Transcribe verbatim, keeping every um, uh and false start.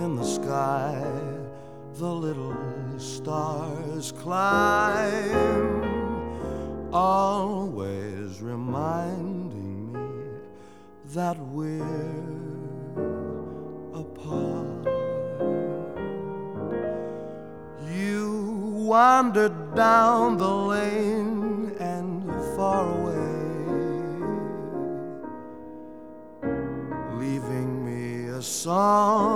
in the sky, the little stars climb, always reminding me that we're apart. You wandered down the lane and far away, leaving me a song